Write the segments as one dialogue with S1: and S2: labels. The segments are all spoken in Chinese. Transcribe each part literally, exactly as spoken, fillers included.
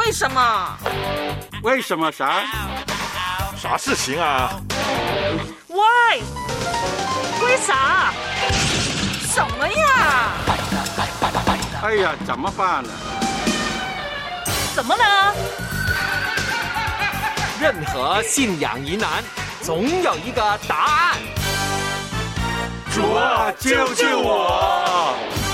S1: 为什么？
S2: 为什么啥？
S3: 啥事情啊？
S1: 喂，为啥？什么呀？
S2: 哎呀，怎么办呢？
S1: 怎么了？
S4: 任何信仰疑难，总有一个答案。
S2: 主啊，救救我！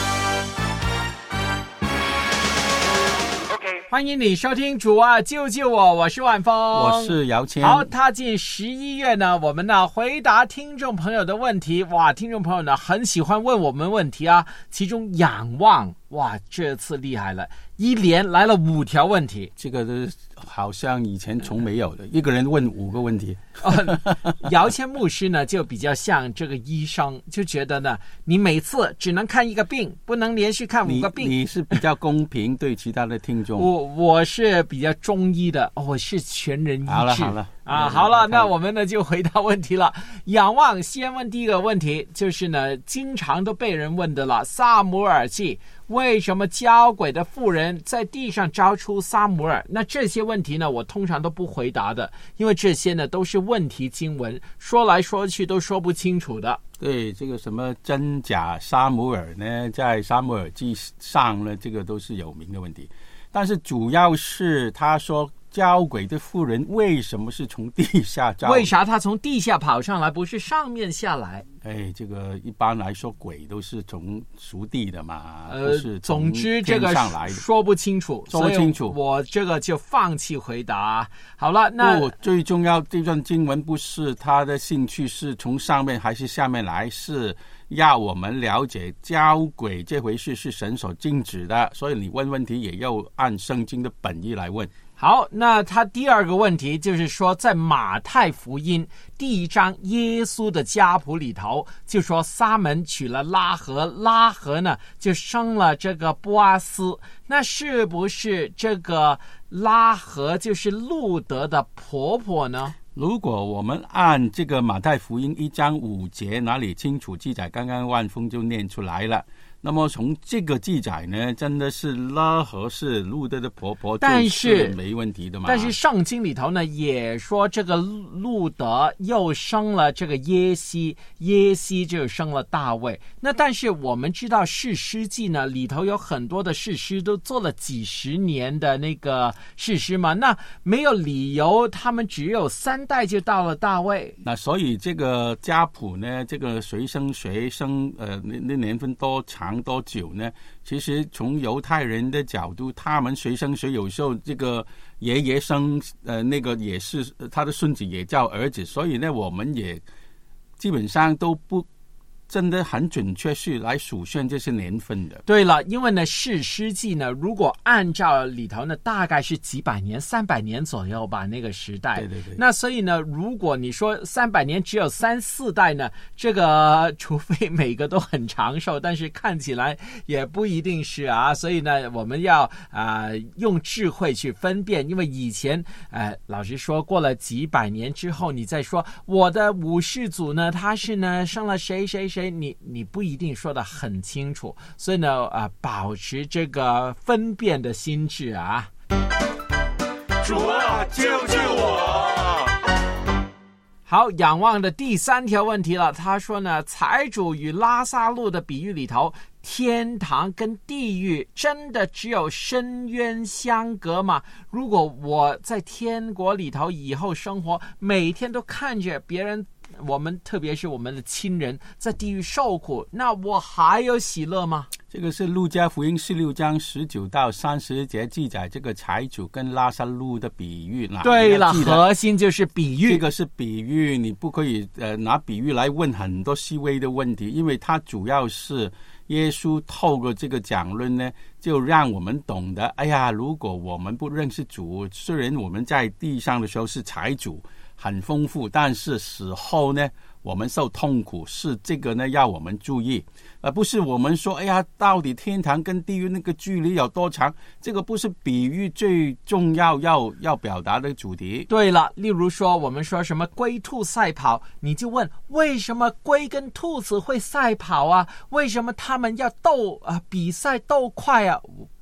S5: 欢迎你收听主啊救救我，我是万峰，
S2: 我是姚谦。
S5: 好，踏进十一月呢，我们呢回答听众朋友的问题。哇，听众朋友呢很喜欢问我们问题啊，其中仰望，哇，这次厉害了，一连来了五条问题，
S2: 这个都好像以前从没有的，一个人问五个问题。
S5: 姚谦牧师呢就比较像这个医生，就觉得呢，你每次只能看一个病，不能连续看五个病。
S2: 你, 你是比较公平对其他的听众。
S5: 我我是比较中医的，我是全人医治。
S2: 好了好了
S5: 啊，好了，那我们呢就回答问题了。仰望先问第一个问题，就是呢经常都被人问的了，撒母耳记为什么交鬼的妇人在地上招出撒母耳？那这些问题呢我通常都不回答的，因为这些呢都是问题经文，说来说去都说不清楚的。
S2: 对，这个什么真假撒母耳呢，在撒母耳记上呢，这个都是有名的问题。但是主要是他说交鬼的妇人为什么是从地下招？
S5: 为啥他从地下跑上来，不是上面下来？
S2: 哎，这个一般来说鬼都是从属地的嘛，
S5: 呃，
S2: 不是从
S5: 总之这个
S2: 天上来的，
S5: 说不清楚，
S2: 说不清楚，
S5: 我这个就放弃回答。好了，那
S2: 不，最重要这段经文不是他的兴趣是从上面还是下面来，是要我们了解交鬼这回事是神所禁止的，所以你问问题也要按圣经的本意来问。
S5: 好，那他第二个问题就是说，在马太福音第一章耶稣的家谱里头，就说撒门娶了拉合，拉合呢就生了这个波阿斯，那是不是这个拉合就是路德的婆婆呢？
S2: 如果我们按这个马太福音一章五节哪里清楚记载，刚刚万峰就念出来了，那么从这个记载呢，真的是拉合是路德的婆婆，
S5: 但是
S2: 没问题的嘛。
S5: 但是圣经里头呢也说这个路德又生了这个耶西，耶西就生了大卫。那但是我们知道士师记呢里头有很多的士师都做了几十年的那个士师嘛，那没有理由他们只有三代就到了大卫。
S2: 那所以这个家谱呢，这个谁生谁生，呃，那那年份多长多久呢？其实从犹太人的角度，他们谁生谁，有时候这个爷爷生，呃，那个也是他的孙子也叫儿子，所以呢，我们也基本上都不真的很准确是来数算这些年份的。
S5: 对了，因为呢士师记呢如果按照里头呢大概是几百年三百年左右吧，那个时代。
S2: 对对对。
S5: 那所以呢如果你说三百年只有三四代呢，这个除非每个都很长寿，但是看起来也不一定是啊。所以呢我们要啊、呃、用智慧去分辨，因为以前呃老实说过了几百年之后，你再说我的五世祖呢他是呢生了谁谁谁，你你不一定说得很清楚，所以呢，啊、呃，保持这个分辨的心智啊。
S3: 主啊，救救我！
S5: 好，仰望的第三条问题了。他说呢，财主与拉撒路的比喻里头，天堂跟地狱真的只有深渊相隔吗？如果我在天国里头以后生活，每天都看着别人，我们特别是我们的亲人在地狱受苦，那我还有喜乐吗？
S2: 这个是路加福音十六章十九到三十节记载这个财主跟拉撒路的比喻。
S5: 对了，核心就是比喻。
S2: 这个是比喻，你不可以呃拿比喻来问很多细微的问题，因为它主要是耶稣透过这个讲论呢，就让我们懂得，哎呀，如果我们不认识主，虽然我们在地上的时候是财主很丰富，但是死后呢我们受痛苦，是这个呢要我们注意，而不是我们说哎呀到底天堂跟地狱那个距离有多长，这个不是比喻最重要要要表达的主题。
S5: 对了，例如说我们说什么龟兔赛跑，你就问为什么龟跟兔子会赛跑啊？为什么他们要斗啊比赛斗快啊？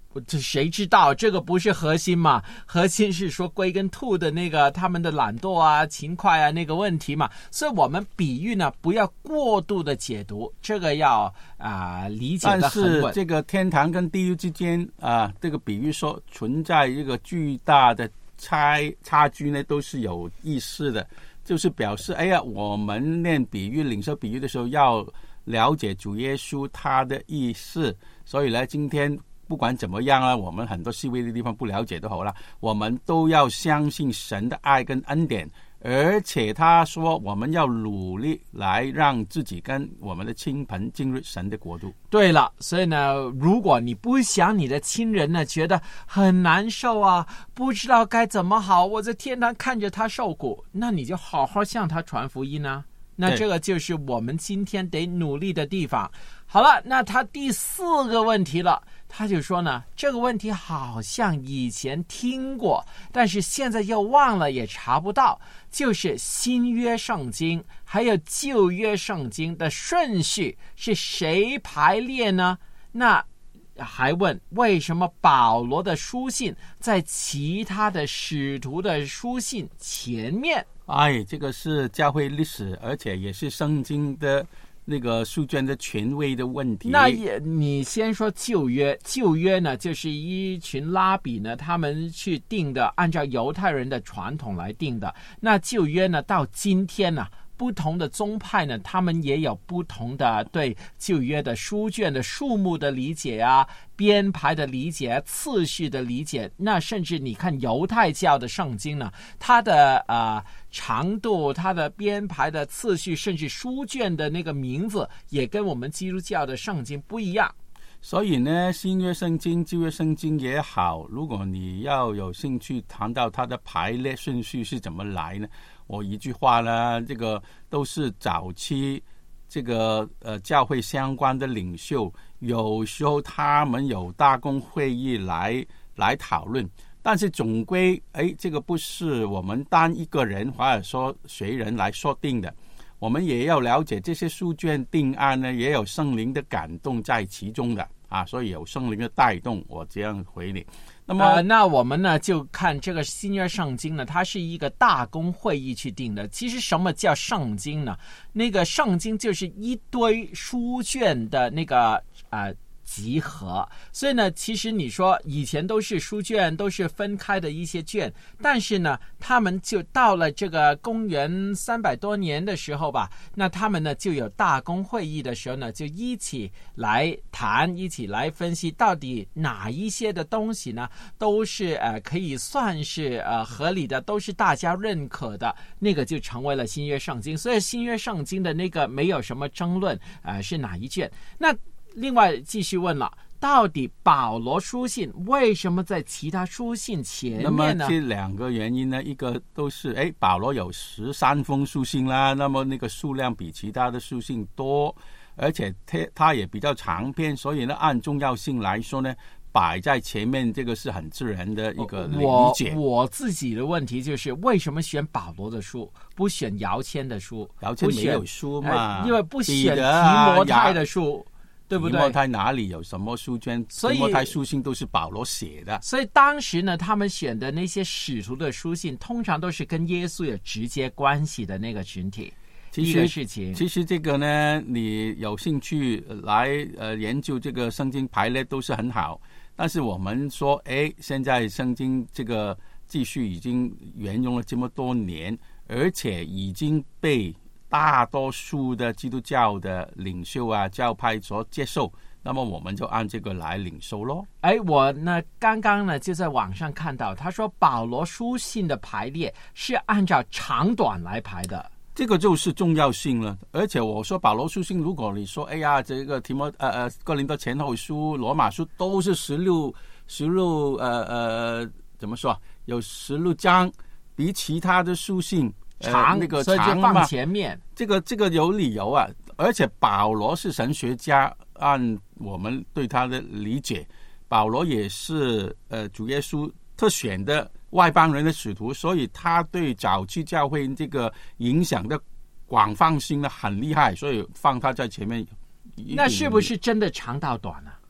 S5: 这谁知道？这个不是核心嘛？核心是说龟跟兔的那个他们的懒惰啊、勤快啊那个问题嘛。所以我们比喻呢，不要过度的解读，这个要啊、呃、理解的很稳。
S2: 但是这个天堂跟地狱之间啊，这个比喻说存在一个巨大的差差距呢，都是有意思的，就是表示哎呀，我们念比喻、领受比喻的时候要了解主耶稣他的意思。所以呢，今天不管怎么样啊，我们很多细微的地方不了解都好了，我们都要相信神的爱跟恩典，而且他说我们要努力来让自己跟我们的亲朋进入神的国度。
S5: 对了，所以呢，如果你不想你的亲人呢觉得很难受啊，不知道该怎么好，我在天堂看着他受苦，那你就好好向他传福音啊。那这个就是我们今天得努力的地方。好了，那他第四个问题了，他就说呢，这个问题好像以前听过，但是现在又忘了，也查不到，就是新约圣经还有旧约圣经的顺序是谁排列呢？那还问为什么保罗的书信在其他的使徒的书信前面？
S2: 哎，这个是教会历史，而且也是圣经的那个书卷的权威的问题。
S5: 那也，你先说旧约，旧约呢，就是一群拉比呢，他们去定的，按照犹太人的传统来定的。那旧约呢，到今天呢，不同的宗派呢，他们也有不同的对旧约的书卷的数目的理解啊，编排的理解、次序的理解。那甚至你看犹太教的圣经呢，它的呃长度、它的编排的次序，甚至书卷的那个名字，也跟我们基督教的圣经不一样。
S2: 所以呢，新约圣经、旧约圣经也好，如果你要有兴趣谈到它的排列顺序是怎么来呢？我一句话呢，这个都是早期这个呃教会相关的领袖，有时候他们有大公会议来来讨论，但是总归哎，这个不是我们单一个人或者说谁人来说定的。我们也要了解这些书卷定案呢，也有圣灵的感动在其中的啊，所以有圣灵的带动，我这样回你。那么、
S5: 呃，那我们呢就看这个新约圣经呢，它是一个大公会议去定的。其实什么叫圣经呢？那个圣经就是一堆书卷的那个呃集合，所以呢，其实你说以前都是书卷，都是分开的一些卷，但是呢，他们就到了这个公元三百多年的时候吧，那他们呢就有大公会议的时候呢，就一起来谈，一起来分析，到底哪一些的东西呢，都是呃可以算是呃合理的，都是大家认可的，那个就成为了新约圣经。所以新约圣经的那个没有什么争论，呃是哪一卷？那另外继续问了，到底保罗书信为什么在其他书信前面呢？
S2: 那么这两个原因呢，一个都是哎，保罗有十三封书信啦，那么那个数量比其他的书信多，而且他他也比较长篇，所以呢，按重要性来说呢，摆在前面，这个是很自然的一个理解。
S5: 我我自己的问题就是，为什么选保罗的书，不选姚谦的书？
S2: 姚谦没有书嘛、
S5: 呃？因为不选提摩太的书。对不对？
S2: 提摩太哪里有什么书卷？提摩太书信都是保罗写的。
S5: 所以当时呢，他们选的那些使徒的书信，通常都是跟耶稣有直接关系的那个群体。
S2: 其实事情，其实这个呢，你有兴趣来呃研究这个圣经排列都是很好。但是我们说，哎，现在圣经这个继续已经沿用了这么多年，而且已经被大多数的基督教的领袖啊、教派所接受，那么我们就按这个来领受咯。
S5: 哎，我呢刚刚呢就在网上看到，他说保罗书信的排列是按照长短来排的，
S2: 这个就是重要性了。而且我说保罗书信，如果你说哎呀，这个提摩呃呃哥林多前后书、罗马书都是十六十六呃呃怎么说？有十六章，比其他的书信。
S5: 长、
S2: 呃、那个
S5: 所以就放前面，
S2: 这个这个有理由啊。而且保罗是神学家，按我们对他的理解，保罗也是呃主耶稣特选的外邦人的使徒，所以他对早期教会这个影响的广泛性呢很厉害，所以放他在前面。
S5: 那是不是真的长到短啊？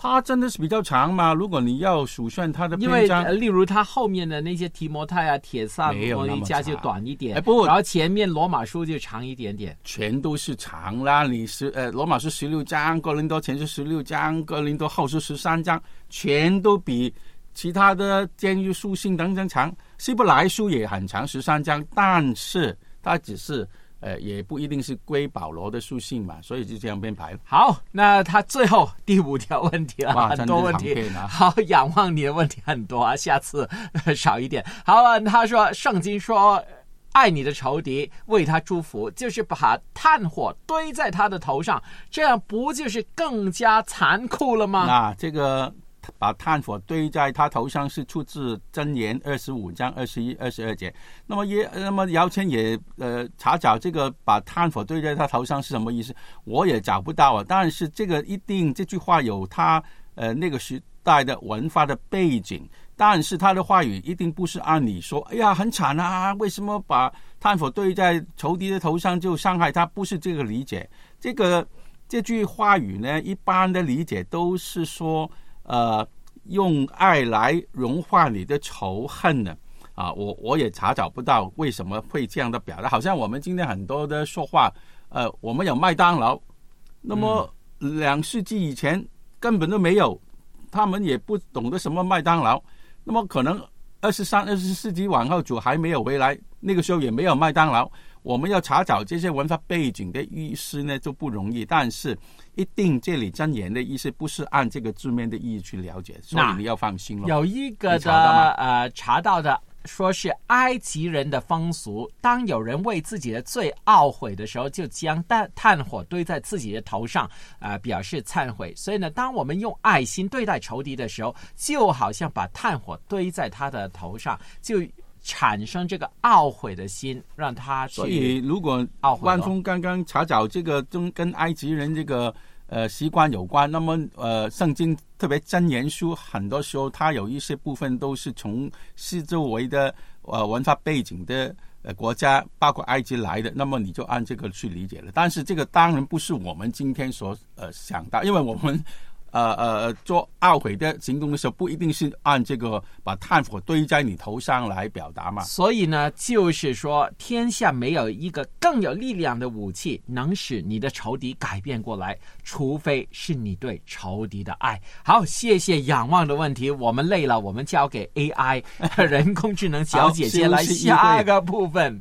S2: 它真的是比较长嘛？如果你要数算它的
S5: 因为、
S2: 篇章，
S5: 呃、例如它后面的那些提摩太啊、铁萨罗尼迦就短一点，
S2: 哎，不，
S5: 然后前面罗马书就长一点点，
S2: 全都是长啦。你十呃罗马书十六章，哥林多前书十六章，哥林多后书十三章，全都比其他的监狱书信等等长。希伯来书也很长，十三章，但是它只是。呃，也不一定是归保罗的书信嘛，所以就这样编排了。
S5: 好，那他最后第五条问题了，很多问题。
S2: 啊、
S5: 好，仰望你的问题很多啊，下次少一点。好了，他说圣经说爱你的仇敌，为他祝福，就是把炭火堆在他的头上，这样不就是更加残酷了吗？
S2: 那这个把炭火堆在他头上是出自箴言二十五章二十一、二十二节。那么也，那么姚谦也呃查找这个把炭火堆在他头上是什么意思，我也找不到啊。但是这个一定这句话有他呃那个时代的文化的背景，但是他的话语一定不是按你说，哎呀很惨啊，为什么把炭火堆在仇敌的头上就伤害他？不是这个理解。这个这句话语呢，一般的理解都是说。呃，用爱来融化你的仇恨呢？啊，我我也查找不到为什么会这样的表达。好像我们今天很多的说话，呃，我们有麦当劳，那么两世纪以前根本都没有，他们也不懂得什么麦当劳。那么可能二十三、二十世纪往后主还没有回来，那个时候也没有麦当劳。我们要查找这些文化背景的意思呢，就不容易。但是一定这里箴言的意思不是按这个字面的意义去了解，所以你要放心了。
S5: 有一个的呃查到的说是埃及人的风俗，当有人为自己的罪懊悔的时候，就将炭火堆在自己的头上，呃，表示忏悔。所以呢，当我们用爱心对待仇敌的时候，就好像把炭火堆在他的头上，就产生这个懊悔的心，让他去。
S2: 所以如果万峰刚刚查找这个跟埃及人这个呃习惯有关，那么呃圣经特别箴言书很多时候它有一些部分都是从四周围的呃文化背景的呃国家，包括埃及来的，那么你就按这个去理解了。但是这个当然不是我们今天所呃想到，因为我们呃呃，做懊悔的行动的时候，不一定是按这个把炭火堆在你头上来表达嘛。
S5: 所以呢，就是说，天下没有一个更有力量的武器能使你的仇敌改变过来，除非是你对仇敌的爱。好，谢谢仰望的问题，我们累了，我们交给 A I 人工智能小姐姐来下个部分。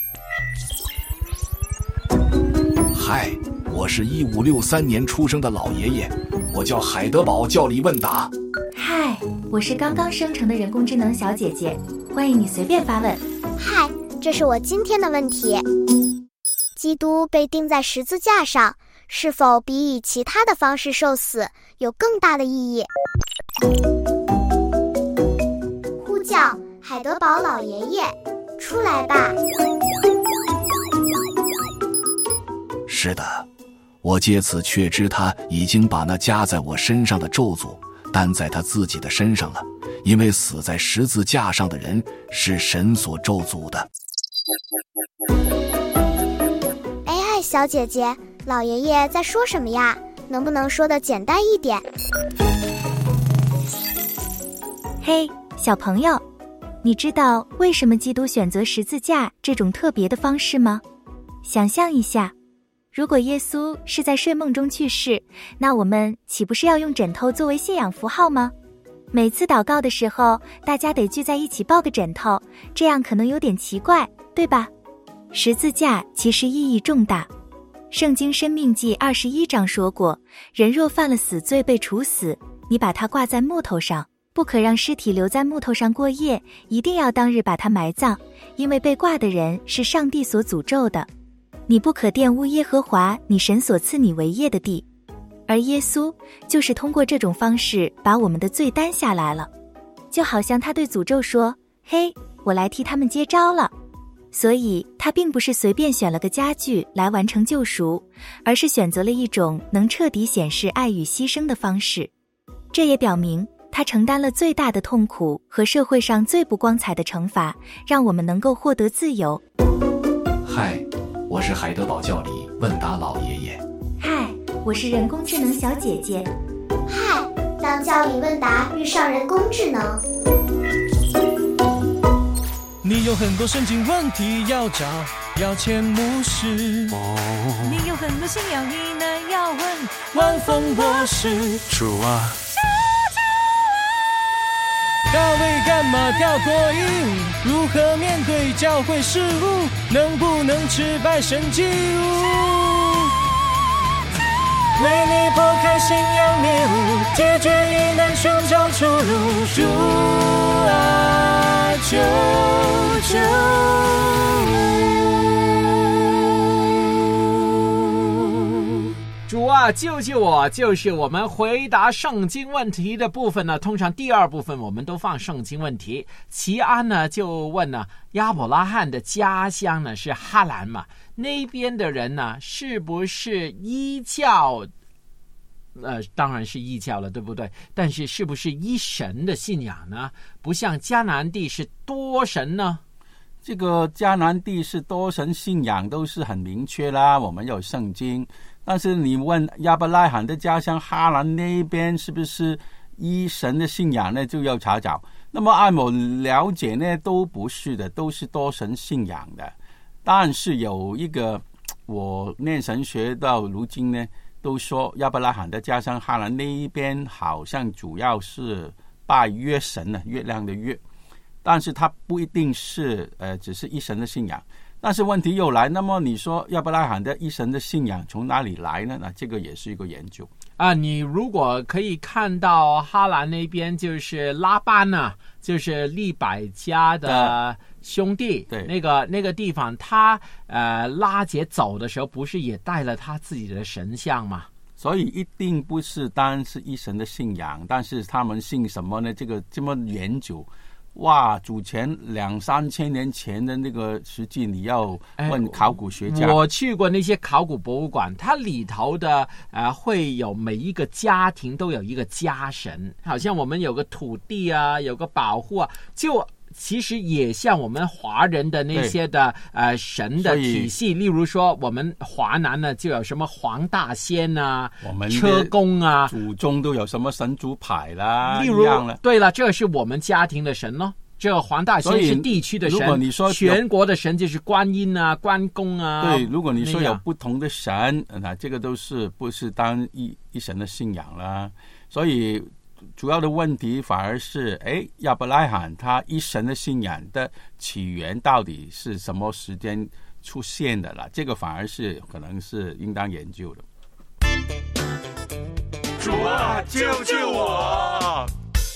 S6: 嗨，我是一五六三年出生的老爷爷，我叫海德堡教理问答。
S7: 嗨，我是刚刚生成的人工智能小姐姐，欢迎你随便发问。
S8: 嗨，这是我今天的问题：基督被钉在十字架上，是否比以其他的方式受死有更大的意义？呼叫海德堡老爷爷，出来吧！
S6: 是的，我借此确知他已经把那加在我身上的咒诅担在他自己的身上了，因为死在十字架上的人是神所咒诅的。
S8: 哎嗨，小姐姐，老爷爷在说什么呀？能不能说得简单一点？
S7: 嘿，小朋友，你知道为什么基督选择十字架这种特别的方式吗？想象一下，如果耶稣是在睡梦中去世，那我们岂不是要用枕头作为信仰符号吗？每次祷告的时候，大家得聚在一起抱个枕头，这样可能有点奇怪，对吧？十字架其实意义重大。圣经申命记二十一章说过，人若犯了死罪被处死，你把它挂在木头上，不可让尸体留在木头上过夜，一定要当日把它埋葬，因为被挂的人是上帝所诅咒的。你不可玷污耶和华你神所赐你为业的地。而耶稣就是通过这种方式把我们的罪担下来了，就好像他对诅咒说，嘿，我来替他们接招了。所以他并不是随便选了个家具来完成救赎，而是选择了一种能彻底显示爱与牺牲的方式。这也表明他承担了最大的痛苦和社会上最不光彩的惩罚，让我们能够获得自由。
S6: 嗨，我是海德堡教理问答老爷爷。
S7: 嗨，我是人工智能小姐姐。
S8: 嗨， 让教理问答遇上人工智能。
S9: 你有很多圣经问题要找要钱牧师，
S1: 你有很多信仰疑难要问
S9: 万峰博士。
S6: 主啊，
S9: 高位干嘛跳脱音？如何面对教会事务？能不能吃百神祭物？为你破开信仰迷雾，解决疑难，寻找出路。主啊，救救
S5: 主啊，救救我！就是我们回答圣经问题的部分呢，通常第二部分我们都放圣经问题。齐安呢就问呢，亚伯拉罕的家乡呢是哈兰嘛？那边的人呢是不是依教？呃，当然是异教了，对不对？但是是不是依神的信仰呢？不像迦南地是多神呢？
S2: 这个迦南地是多神信仰都是很明确啦，我们有圣经。但是你问亚伯拉罕的家乡哈兰那边是不是依神的信仰呢，就要查找。那么按我了解呢，都不是的，都是多神信仰的。但是有一个我念神学到如今呢，都说亚伯拉罕的家乡哈兰那一边好像主要是拜月神呢，月亮的月，但是它不一定是呃只是一神的信仰。但是问题又来，那么你说亚伯拉罕的一神的信仰从哪里来呢？那这个也是一个研究
S5: 啊。你如果可以看到哈兰那边就是拉班呢、啊，就是利百加的兄弟，对，那个那个地方，他呃拉结走的时候，不是也带了他自己的神像吗？
S2: 所以一定不是单是一神的信仰，但是他们信什么呢？这个这么研究。哇，祖前两三千年前的那个实际你要问考古学家、
S5: 哎、我去过那些考古博物馆，它里头的呃会有每一个家庭都有一个家神，好像我们有个土地啊，有个保护啊，就其实也像我们华人的那些的呃神的体系，例如说我们华南呢就有什么黄大仙啊，我们车公啊，
S2: 祖宗都有什么神主牌啦，
S5: 例如对了，这是我们家庭的神咯。这个黄大仙是地区的神，如果你说全国的神就是观音啊、关公啊。
S2: 对，如果你说有不同的神，那这个都是不是当一一神的信仰啦？所以主要的问题反而是，哎，亚伯拉罕他一神的信仰的起源到底是什么时间出现的了？这个反而是可能是应当研究的。
S3: 主啊，救救我！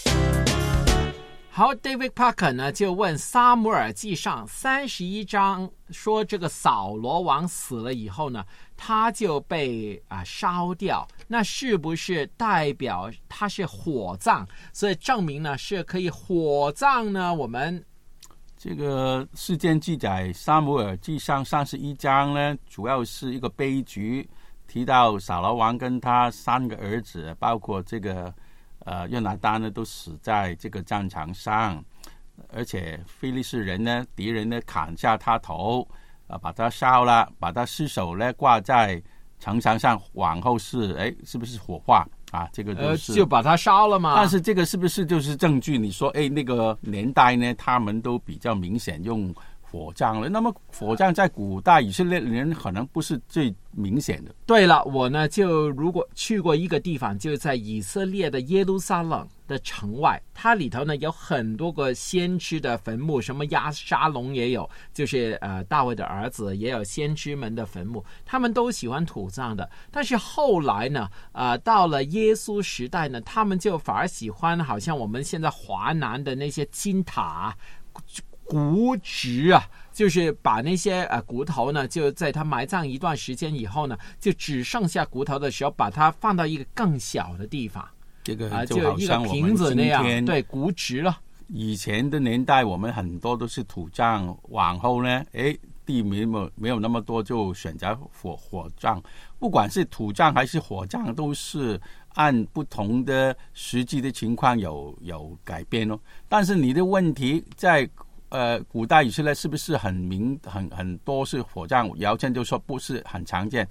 S5: 好 ，David Parker 呢就问撒母耳记上三十一章说，这个扫罗王死了以后呢，他就被啊烧掉，那是不是代表他是火葬？所以证明呢是可以火葬呢？我们
S2: 这个事件记载撒母耳记上三十一章呢，主要是一个悲剧，提到扫罗王跟他三个儿子，包括这个。呃，约拿单呢都死在这个战场上，而且非利士人呢，敌人呢砍下他头，啊，把他烧了，把他尸首呢挂在城墙上，往后是哎，是不是火化啊？这个都是、
S5: 呃、就把他烧了嘛。
S2: 但是这个是不是就是证据？你说哎，那个年代呢，他们都比较明显用火葬了。那么火葬在古代以色列人可能不是最明显的。
S5: 对了，我呢就如果去过一个地方，就在以色列的耶路撒冷的城外，它里头呢有很多个先知的坟墓，什么亚沙龙也有，就是呃大卫的儿子也有先知们的坟墓，他们都喜欢土葬的。但是后来呢，呃到了耶稣时代呢，他们就反而喜欢好像我们现在华南的那些金塔。骨殖啊，就是把那些呃骨头呢，就在它埋葬一段时间以后呢，就只剩下骨头的时候，把它放到一个更小的地方。
S2: 这个就好像我们今天
S5: 对骨殖了。
S2: 以前的年代，我们很多都是土葬，往后呢，哎，地没有没有那么多，就选择火火葬。不管是土葬还是火葬，都是按不同的实际的情况有有改变哦。但是你的问题在。呃，古代以色列是不是很明很很多是火葬？姚谦就说不是很常见。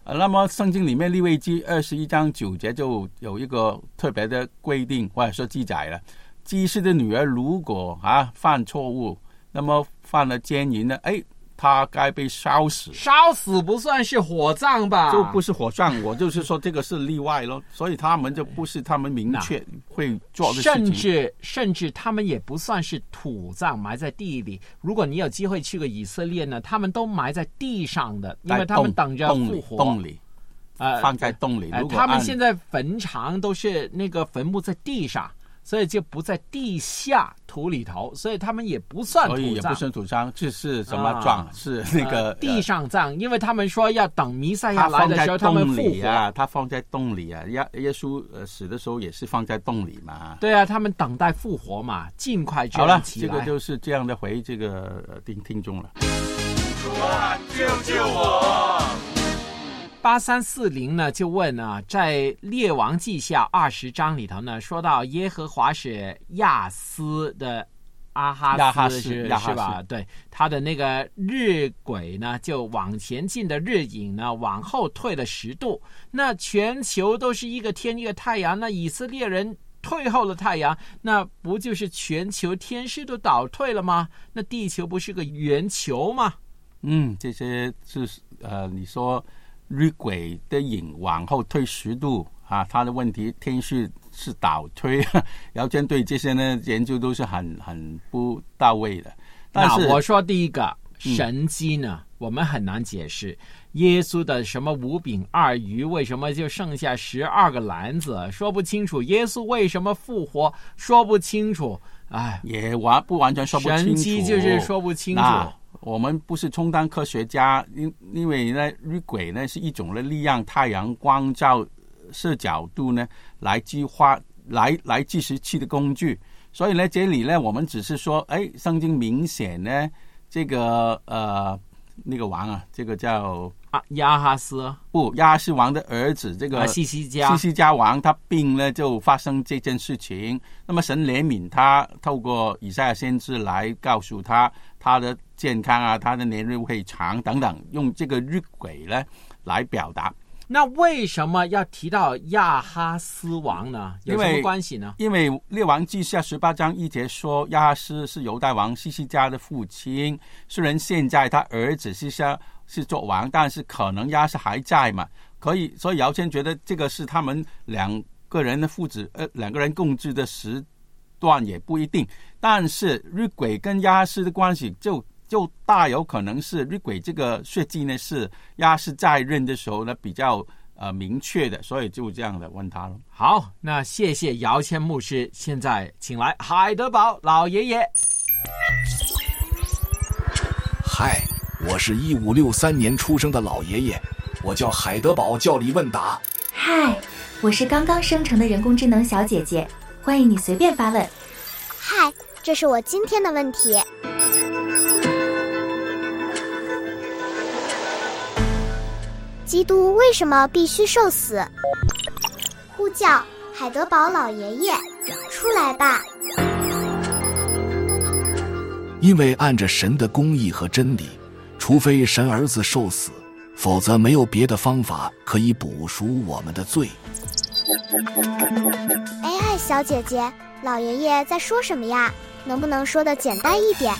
S2: 呃、那么圣经里面利未记二十一章九节就有一个特别的规定，或者说记载了，祭司的女儿如果啊犯错误，那么犯了奸淫呢，哎，他该被烧死。
S5: 烧死不算是火葬吧？
S2: 就不是火葬，我就是说这个是例外咯，所以他们就不是他们明确会做的事情。
S5: 甚至甚至他们也不算是土葬，埋在地里。如果你有机会去个以色列呢，他们都埋在地上的，因为他们等着复活。
S2: 洞里，呃，放在洞里。
S5: 呃、
S2: 如果
S5: 他们现在坟场都是那个坟墓在地上。所以就不在地下土里头，所以他们也不算土葬，
S2: 所以也不算土葬，这是什么葬？啊、是那个、呃、
S5: 地上葬，因为他们说要等弥赛亚来的时候，他们复活
S2: 啊，他放在洞里啊，耶耶稣呃死的时候也是放在洞里嘛。
S5: 对啊，他们等待复活嘛，尽快
S2: 好了，
S5: 这
S2: 个就是这样的回这个呃听听众了。
S3: 主啊，救救我！
S5: 八三四零呢就问啊，在列王记下二十章里头呢，说到耶和华使亚斯的阿哈斯是是吧？对，他的那个日晷呢，就往前进的日影呢，往后退了十度。那全球都是一个天一个太阳，那以色列人退后了太阳，那不就是全球天势都倒退了吗？那地球不是个圆球吗？
S2: 嗯，这些是呃，你说。日晷的影往后退十度啊，他的问题天势是倒退，姚谦对这些呢研究都是很很不到位的。但是
S5: 那我说第一个神迹呢、嗯，我们很难解释。耶稣的什么五饼二鱼，为什么就剩下十二个篮子？说不清楚。耶稣为什么复活？说不清楚。哎，
S2: 也完不完全说不清楚。
S5: 神迹就是说不清楚。
S2: 我们不是充当科学家，因因为呢，日晷呢是一种的利用太阳光照射角度呢来计划来来计时器的工具，所以呢，这里呢我们只是说，哎，圣经明显呢，这个呃那个王啊，这个叫
S5: 啊亚哈斯，
S2: 不，亚哈斯王的儿子，这个
S5: 西西家，
S2: 西西家王他病呢就发生这件事情，那么神怜悯他，透过以赛亚先知来告诉他他的健康啊，他的年日会长等等，用这个日晷呢来表达。
S5: 那为什么要提到亚哈斯王呢？有什么关系呢？
S2: 因为列王记下十八章一节说，亚哈斯是犹大王西西家的父亲，虽然现在他儿子西西家是做王，但是可能亚哈斯还在嘛，可以，所以姚谦觉得这个是他们两个人的父子，呃，两个人共治的时段也不一定，但是日晷跟亚哈斯的关系就。就大有可能是日晷这个血迹呢，是亚哈斯在任的时候呢比较呃明确的，所以就这样的问他了。
S5: 好，那谢谢姚谦牧师，现在请来海德堡老爷爷。
S6: 嗨，我是一五六三年出生的老爷爷，我叫海德堡教理问答。
S7: 嗨，我是刚刚生成的人工智能小姐姐，欢迎你随便发问。
S8: 嗨，这是我今天的问题。基督为什么必须受死？呼叫海德堡老爷爷，出来吧！
S6: 因为按着神的公义和真理，除非神儿子受死，否则没有别的方法可以补赎我们的罪。
S8: 哎嗨，小姐姐，老爷爷在说什么呀？能不能说得简单一点？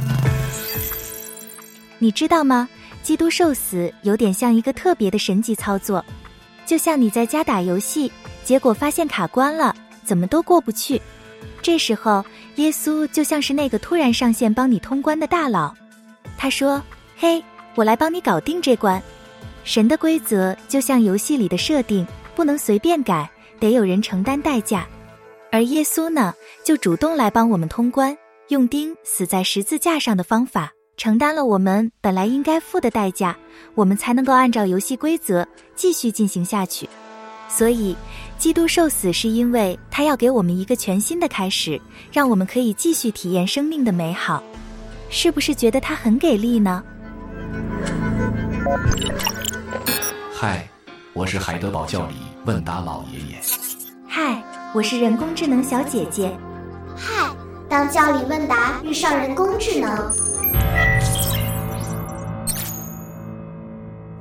S7: 你知道吗？基督受死有点像一个特别的神级操作，就像你在家打游戏，结果发现卡关了，怎么都过不去。这时候，耶稣就像是那个突然上线帮你通关的大佬。他说：“嘿，我来帮你搞定这关。”神的规则就像游戏里的设定，不能随便改，得有人承担代价。而耶稣呢，就主动来帮我们通关，用钉死在十字架上的方法。承担了我们本来应该付的代价，我们才能够按照游戏规则继续进行下去。所以，基督受死是因为他要给我们一个全新的开始，让我们可以继续体验生命的美好。是不是觉得他很给力呢？
S6: 嗨，我是海德堡教理问答老爷爷。
S7: 嗨，我是人工智能小姐姐。
S8: 嗨，当教理问答遇上人工智能。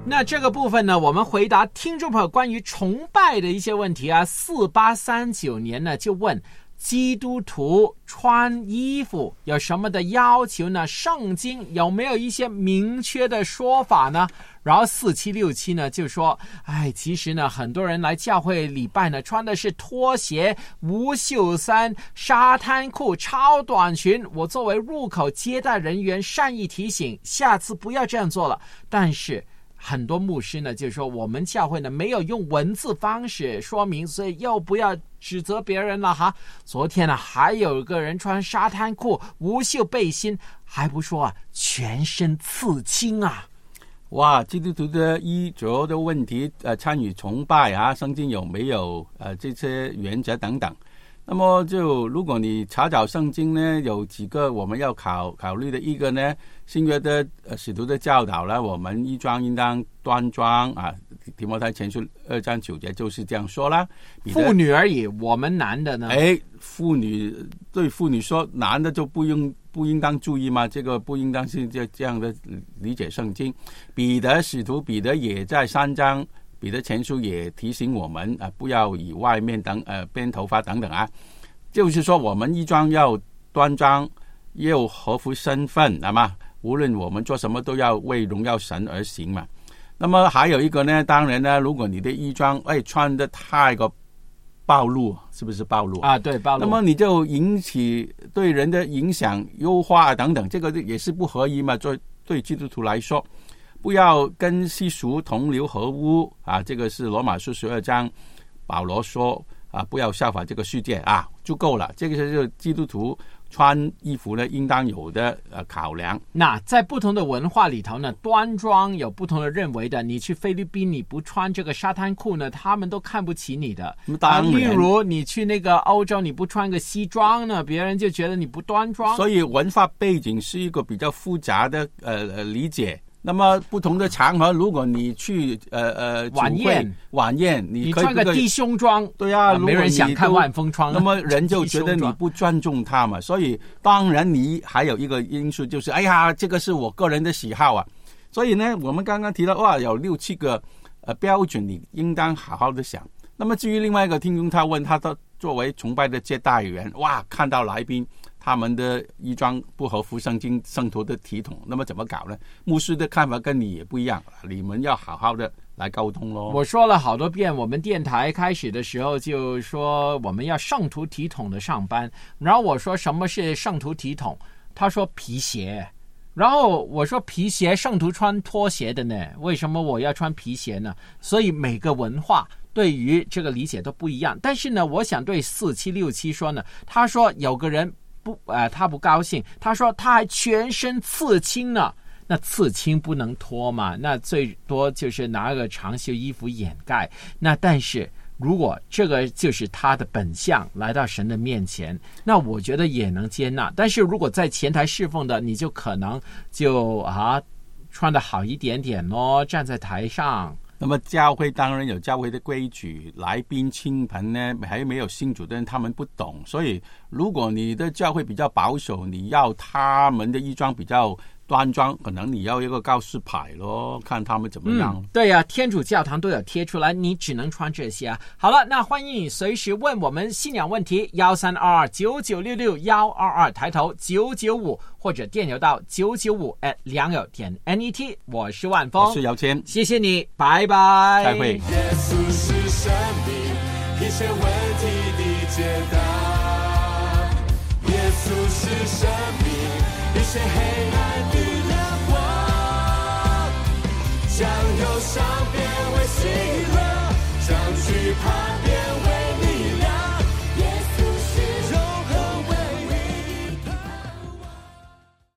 S5: 那这个部分呢，我们回答听众朋友关于崇拜的一些问题啊。四八三九年呢就问基督徒穿衣服有什么的要求呢？圣经有没有一些明确的说法呢？然后四七六七呢就说，哎，其实呢很多人来教会礼拜呢穿的是拖鞋、无袖衫、沙滩裤、超短裙。我作为入口接待人员善意提醒，下次不要这样做了。但是很多牧师呢就说，我们教会呢没有用文字方式说明，所以又不要指责别人了哈。昨天呢还有个人穿沙滩裤、无袖背心，还不说啊，全身刺青啊。
S2: 哇，基督徒的衣着的问题，呃，参与崇拜啊，圣经有没有呃这些原则等等。那么就如果你查找圣经呢，有几个我们要考考虑的。一个呢，新约的呃使徒的教导呢，我们衣装应当端庄啊。提摩太前书二章九节就是这样说啦。
S5: 妇女而已，我们男的呢？
S2: 哎，妇女对妇女说，男的就不用不应当注意吗？这个不应当是这这样的理解圣经。彼得使徒彼得也在三章。彼得前书也提醒我们啊，不要以外面等呃编头发等等啊，就是说我们衣装要端庄，又合乎身份，那么无论我们做什么都要为荣耀神而行嘛。那么还有一个呢，当然呢，如果你的衣装哎穿得太过暴露，是不是暴露
S5: 啊？对，暴露。
S2: 那么你就引起对人的影响、优化等等，这个也是不合宜嘛。对对基督徒来说。不要跟世俗同流合污啊！这个是罗马书十二章，保罗说啊，不要效法这个世界啊，就够了。这个是基督徒穿衣服呢应当有的呃考量。
S5: 那在不同的文化里头呢，端庄有不同的认为的。你去菲律宾，你不穿这个沙滩裤呢，他们都看不起你的。
S2: 当然，
S5: 例如你去那个欧洲，你不穿个西装呢，别人就觉得你不端庄。
S2: 所以文化背景是一个比较复杂的呃呃理解。那么不同的场合，如果你去呃呃
S5: 晚宴
S2: 晚宴，你可以
S5: 你穿个低胸装，
S2: 对啊，
S5: 没人想看万风窗，
S2: 那么人就觉得你不尊重他嘛。所以当然你还有一个因素就是，哎呀，这个是我个人的喜好啊。所以呢，我们刚刚提到哇，有六七个呃标准，你应当好好的想。那么至于另外一个听众，他问他的作为崇拜的接待员，哇，看到来宾。他们的衣装不合乎圣经圣徒的体统，那么怎么搞呢？牧师的看法跟你也不一样，你们要好好的来沟通咯。
S5: 我说了好多遍，我们电台开始的时候就说我们要圣徒体统的上班，然后我说什么是圣徒体统，他说皮鞋，然后我说皮鞋圣徒穿拖鞋的呢，为什么我要穿皮鞋呢？所以每个文化对于这个理解都不一样。但是呢，我想对四七六七说呢，他说有个人不呃，他不高兴，他说他还全身刺青呢。那刺青不能脱嘛，那最多就是拿个长袖衣服掩盖。那但是如果这个就是他的本相来到神的面前，那我觉得也能接纳。但是如果在前台侍奉的，你就可能就啊穿得好一点点咯，站在台上。
S2: 那么教会当然有教会的规矩，来宾亲朋呢还没有信主的人他们不懂，所以如果你的教会比较保守，你要他们的衣装比较端庄，可能你要一个告示牌咯，看他们怎么样。
S5: 嗯、对呀、啊，天主教堂都有贴出来，你只能穿这些啊。好了，那欢迎你随时问我们信仰问题，幺三二二九九六六幺二二，抬头九九五，或者电邮到九九五 at 良友点 net。我是万峰，
S2: 我是姚谦，
S5: 谢谢你，拜拜，
S2: 再会。
S3: 耶稣是生命，一切问题的解答。耶稣是生命，一切黑暗的亮光，将忧伤变为喜乐，将惧怕变